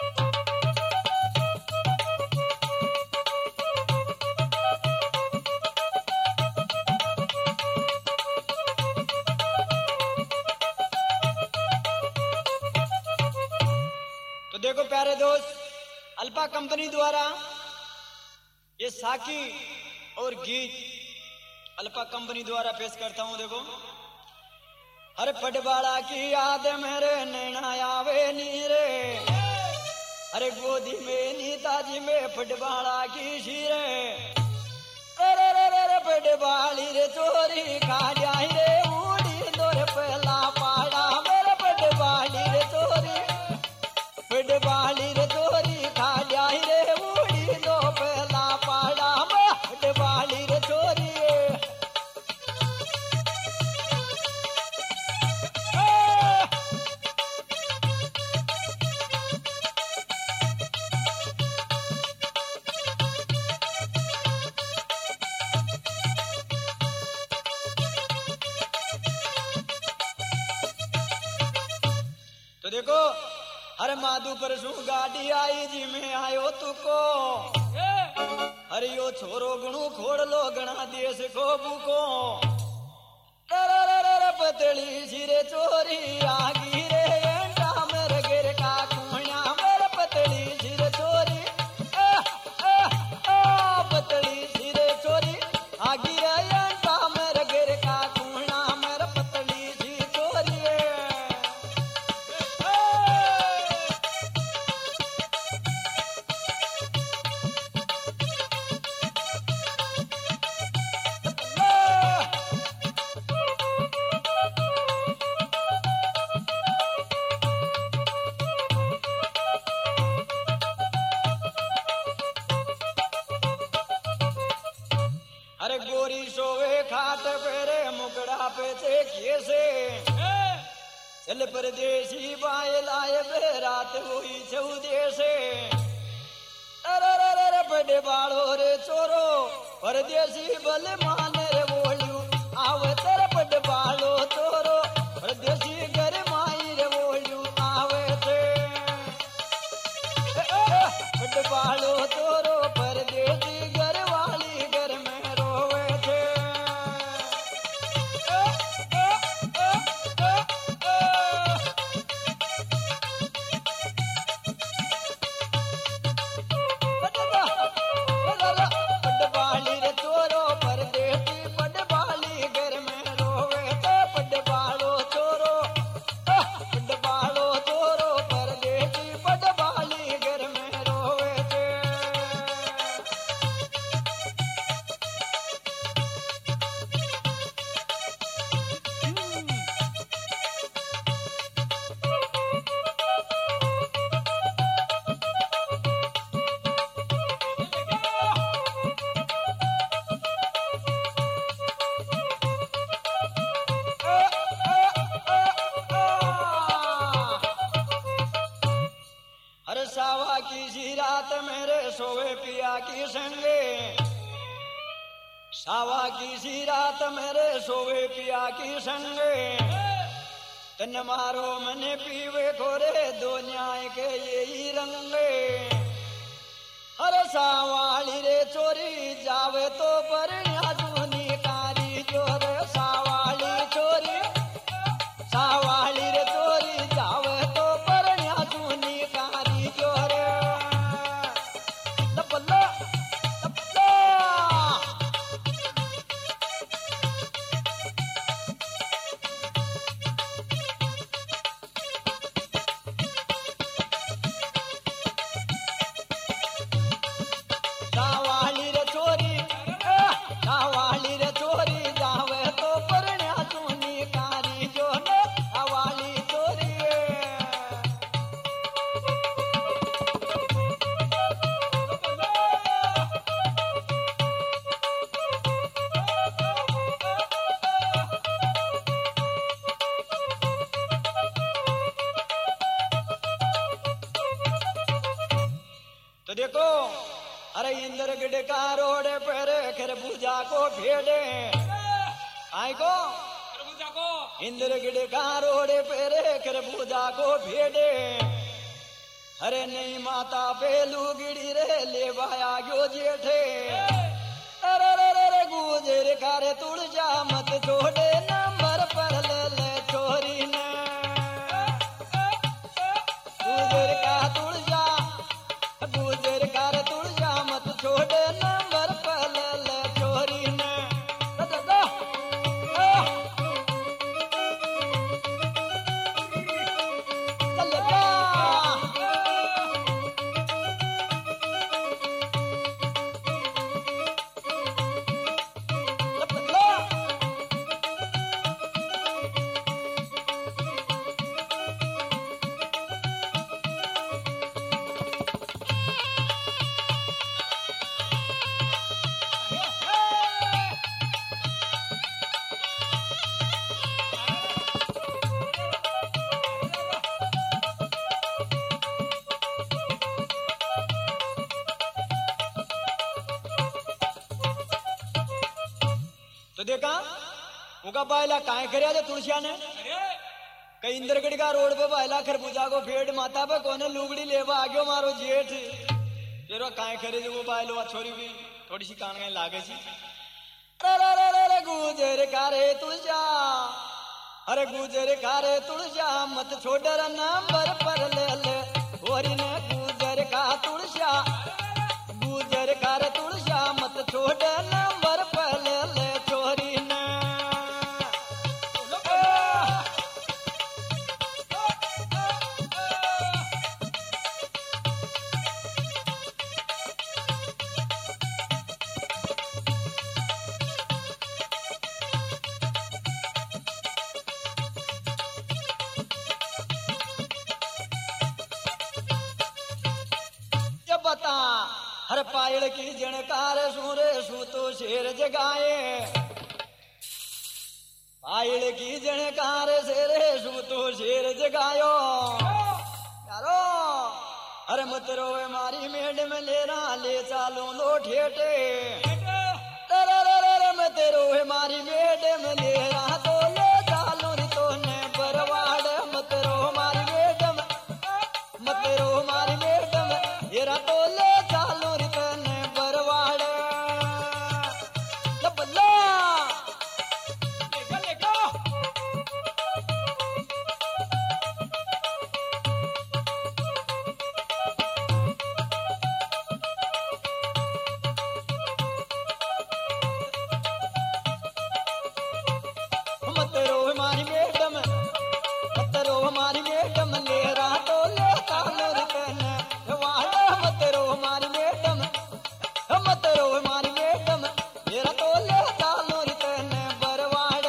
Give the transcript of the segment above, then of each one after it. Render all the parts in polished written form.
तो देखो प्यारे दोस्त, अल्फा कंपनी द्वारा ये साकी और गीत अल्फा कंपनी द्वारा पेश करता हूं। देखो, हर पटवाड़ा की याद मेरे नैना आवे नीरे, अरे गोदी में नीताजी में पटवाड़ा की शीरे, अरे रे रे रे पटवाड़ी रे चोरी खा जाए रे उड़ी दौर पहला पाड़ा मेरे पटवाड़ी रे चोरी, पटवाड़ी रे चोरी खा जाए रे उड़ी दो पहला पाड़ा पटवाड़ी रे चोरी। तो देखो, हर माधु पर सू गाड़ी आई जी में आयो तुको, अरे यो छोरो गणु खोड़ लो गणा देश को बुको, पतली सिरे चोरी आगी रे एंटा मेरे गिर का कुहना मेरे पतली सिरे चोरी, पतली सिरे चोरी आगी रे एंटा मेरे गिर का कुहना मेरे पतली सी चोरी। अरे गोरी सोवे खाट पेरे मुकड़ा पे थे कैसे, चल परदेसी बाय लाए बेरात हुई चौदेसे, अरे रे रे रे बड़े बाड़ो रे चोरो परदेसी बल माने रे बोलू आवे तेरे बड़े बाड़ो चोरो परदेसी घर माई रे बोलू आवे थे, बड़े बाड़ो चोरो परदेसी घर वाली घर में सावा की सी रात मेरे सोवे पिया की संगे, सावा की सी रात मेरे सोवे पिया की संगे, तन मारो मने पीवे खोरे दो न्याय के यही रंगे, हर सावाली रे चोरी जावे तो पर न्याजूनी कारी जोर सावाली चोरी, सावाली रे चोरी जावे तो पर न्याजूनी कारी जोर लपला लपला। सावाली रे चोरी, सावाली रे चोरी जावे तो पर न्याजूनी कारी जोर सावाली चोरी। तो देखो, अरे इंद्र गिड का रोड पर खरबूजा को भेड़े आए को, खरबूजा को इंद्र गिड का रोड पर खरबूजा को भेड़े, अरे नहीं माता पे लुगड़ी रे ले भाया गयो जेठे अरे रे रे रे गुजर करे तुड़ जा मत छोड़े नंबर पर ले छोरी ने गुजर का तुड़ जा गुजर कर तुड़ जा मत छोड़े नंबर पर ले छोरी ने तो देखा उनका बायला काय करे तुलसिया ने कई इंद्रगढ़ का रोड पे बायला खरबूजा को फेड माता पे कोने लुगड़ी लेवा आगे मारो जेठ फिर काय करे जो वो बायलो छोरी भी थोड़ी सी कान गए लागे सी अरे गुजर कारे तुलजा अरे गुजर कारे तुलजा मत छोड़ नंबर पर ले होरी ने गुजर का तुलजा गुजर कर तुलजा मत छोड़ नंबर पर ले छोरी ने बता हर पायल की जनकार सूरे सू तो शेर जगाए पायल की जनकार शेरे सू तो शेर जगायो यारो अरे मत रोवे मारी मैडम लेना ले चालो लो ठेटे रे मत रोवे मारी मैडम लेना तो ले चालो तो ने परवाड़ मत रो मारी मैडम मत रो मारी मैडम येरा तो ले चालो रितने बरवाड़ लबला लेगा मत रो हमारी मैडम मत रो हमारी मैडम ले रहा तो ले चालो रितने मत रो हमारी मैडम मत रो हमारी मैडम मेरा तो ले चालो रितने बरवाड़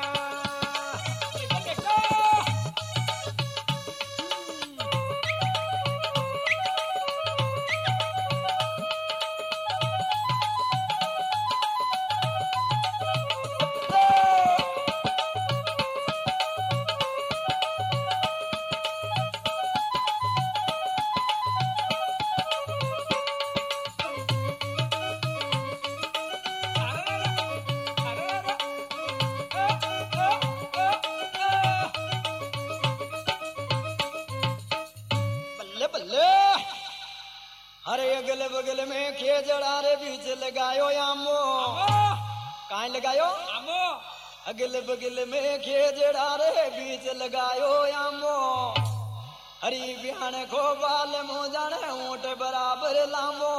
अरे अगल बगल में खेजड़ा रे बीच लगायो आमो कहाँ लगायो आमो अगल बगल में खेजड़ा रे बीच लगायो आमो हरी बिहान को बाल मो जाने ऊंट बराबर लामो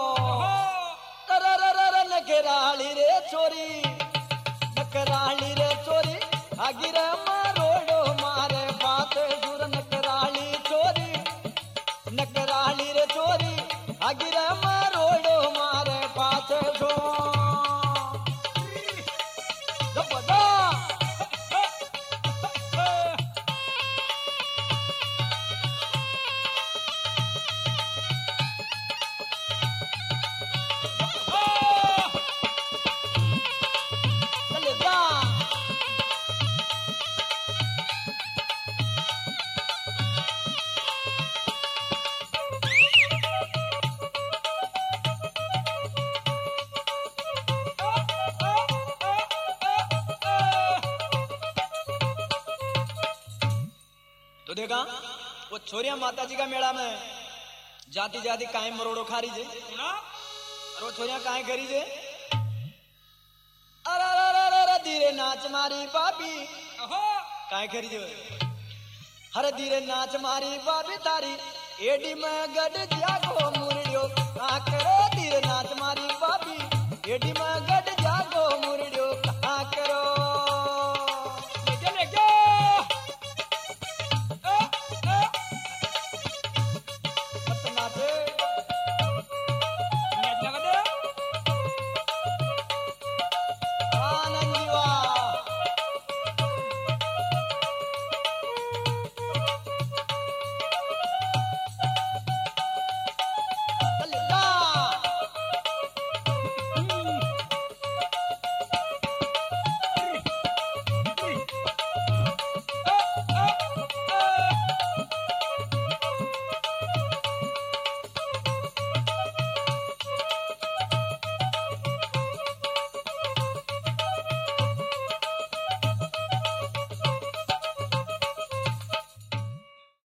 नकराली रे छोरी नकराली रे छोरी आगिर मारोडो मारे बात सुर नकराली छोरी नकराली रे छोरी आगिर मारोडो मारे पाछे छो तो देखा वो छोरिया माता जी का मेला में जाती जाती काहे मरोड़ो खारी जे सुना रो छोरिया काहे करी जे अरे अरे अरे अरे धीरे नाच मारी बाबी ओहो काहे करी जे हरे धीरे नाच मारी बाबी तारी एडी में गड जागो मुरड़ियो का करे धीरे नाच मारी बाबी एडी में गड जागो मुरड़ियो